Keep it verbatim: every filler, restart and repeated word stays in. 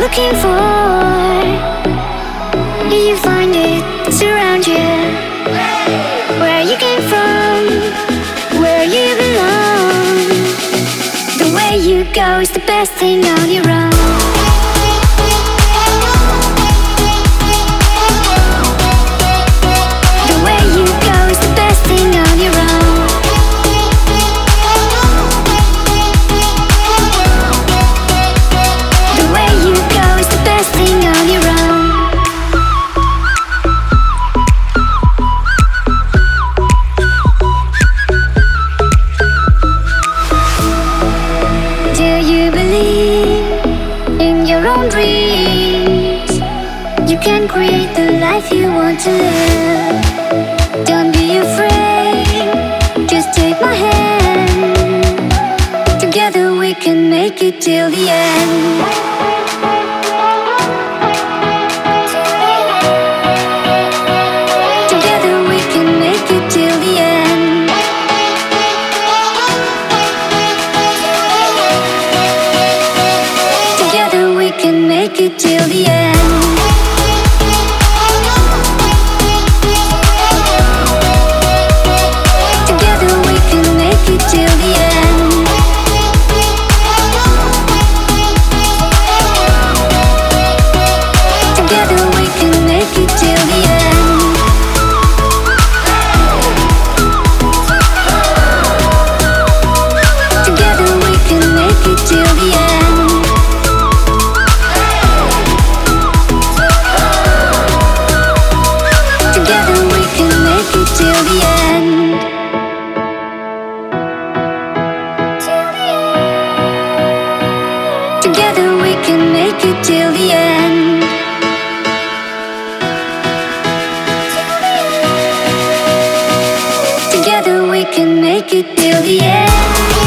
looking for? Do you find it surround you? Where you came from, where you belong. The way you go is the best thing on your own. Create the life you want to live. Don't be afraid, just take my hand. Together we can make it till the end. Together we can make it till the end. Together we can make it till the end. Together we can make it till the end. Together we can make it till the end.